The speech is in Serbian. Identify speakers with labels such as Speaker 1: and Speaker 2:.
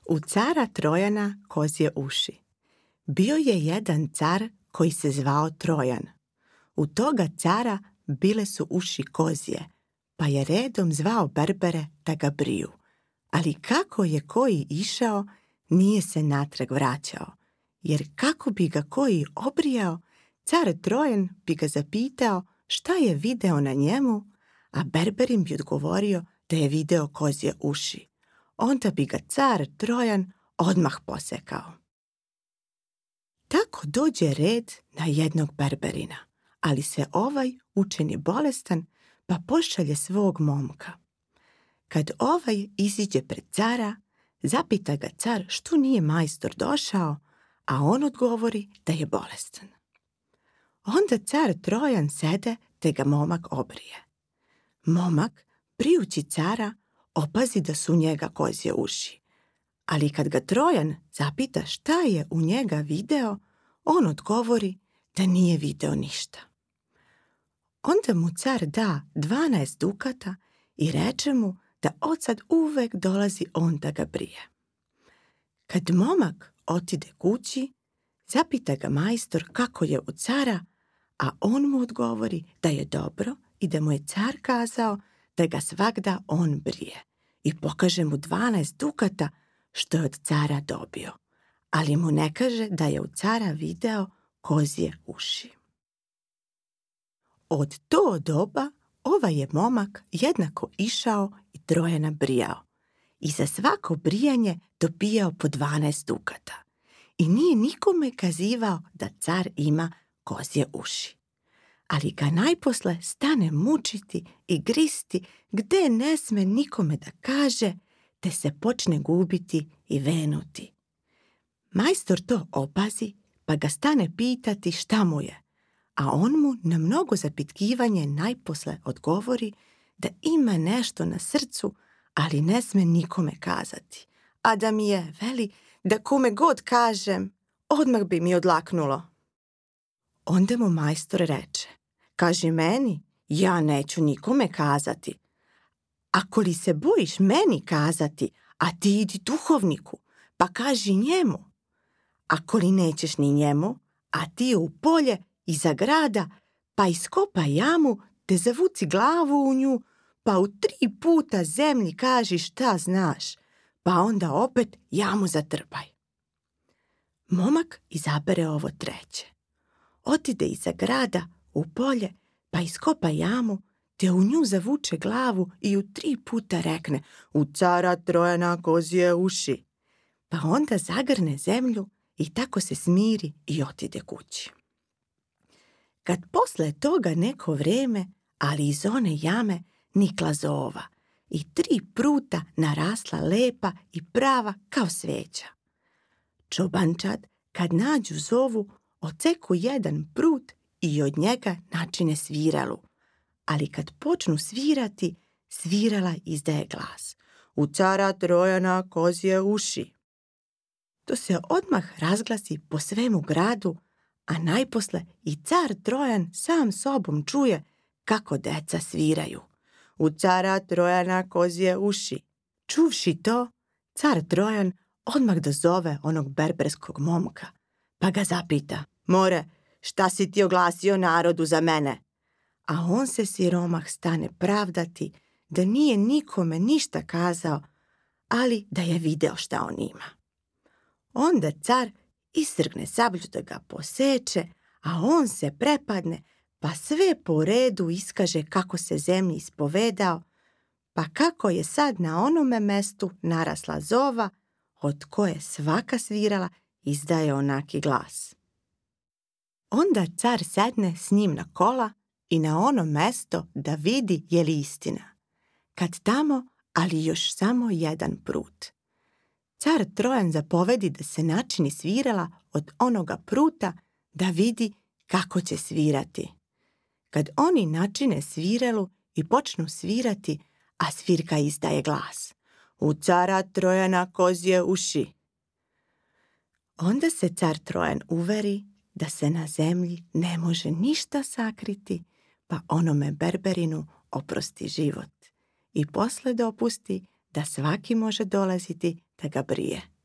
Speaker 1: U cara Trojana kozje uši. Bio je jedan car koji se zvao Trojan. U toga cara bile su uši kozje, pa je redom zvao berbere da ga briju. Ali kako je koji išao, nije se natrag vraćao, jer kako bi ga koji obrijao, car Trojan bi ga zapitao šta je video na njemu, a berberin bi odgovorio da je video kozje uši. Onda bi ga car Trojan odmah posekao. Tako dođe red na jednog berberina, ali se ovaj učini bolestan, pa pošalje svog momka. Kad ovaj iziđe pred cara, zapita ga car što nije majstor došao, a on odgovori da je bolestan. Onda car Trojan sede te ga momak obrije. Momak, brijući cara, opazi da su u njega kozje uši, ali kad ga Trojan zapita šta je u njega video, on odgovori da nije video ništa. Onda mu car da 12 dukata i reče mu da odsad uvek dolazi on da ga brije. Kad momak otide kući, zapita ga majstor kako je u cara, a on mu odgovori da je dobro i da mu je car kazao da ga svagda on brije i pokaže mu 12 dukata što je od cara dobio, ali mu ne kaže da je u cara video kozje uši. Od to doba ovaj je momak jednako išao i Trojana brijao i za svako brijanje dobijao po 12 dukata i nije nikome kazivao da car ima kozje uši. Ali ga najposle stane mučiti i gristi gde ne sme nikome da kaže, te se počne gubiti i venuti. Majstor to opazi, pa ga stane pitati šta mu je, a on mu na mnogo zapitkivanje najposle odgovori da ima nešto na srcu, ali ne sme nikome kazati. A da mi je, veli, da kome god kažem, odmah bi mi odlaknulo. Onda mu majstor reče, kaži meni, ja neću nikome kazati. Ako li se bojiš meni kazati, a ti idi duhovniku, pa kaži njemu. Ako li nećeš ni njemu, a ti u polje iza grada, pa iskopaj jamu, te zavuci glavu u nju, pa u 3 puta zemlji kaži šta znaš, pa onda opet jamu zatrpaj. Momak izabere ovo treće. Otide iza grada u polje, pa iskopa jamu, te u nju zavuče glavu i u 3 puta rekne u cara Trojana kozje uši. Pa onda zagrne zemlju i tako se smiri i otide kući. Kad posle toga neko vreme, ali iz one jame nikla zova i 3 pruta narasla lepa i prava kao sveća. Čobančad kad nađu zovu, odseku jedan prut i od njega načine sviralu, ali kad počnu svirati, svirala izdaje glas. U cara Trojana kozje uši. To se odmah razglasi po svemu gradu, a najposle i car Trojan sam sobom čuje kako deca sviraju. U cara Trojana kozje uši. Čuvši to, car Trojan odmah dozove onog berberskog momka, pa ga zapita, more, šta si ti oglasio narodu za mene? A on se siromah stane pravdati da nije nikome ništa kazao, ali da je video šta on ima. Onda car istrgne sablju da ga poseče, a on se prepadne, pa sve po redu iskaže kako se zemlji ispovedao, pa kako je sad na onome mestu narasla zova, od koje svaka svirala izdaje onaki glas. Onda car sedne s njim na kola i na ono mesto da vidi je li istina. Kad tamo, ali još samo jedan prut. Car Trojan zapovedi da se načini svirala od onoga pruta da vidi kako će svirati. Kad oni načine sviralu i počnu svirati, a svirka izdaje glas. U cara Trojana kozje uši. Onda se car Trojan uveri da se na zemlji ne može ništa sakriti, pa onome berberinu oprosti život i posle dopusti da svaki može dolaziti da ga brije.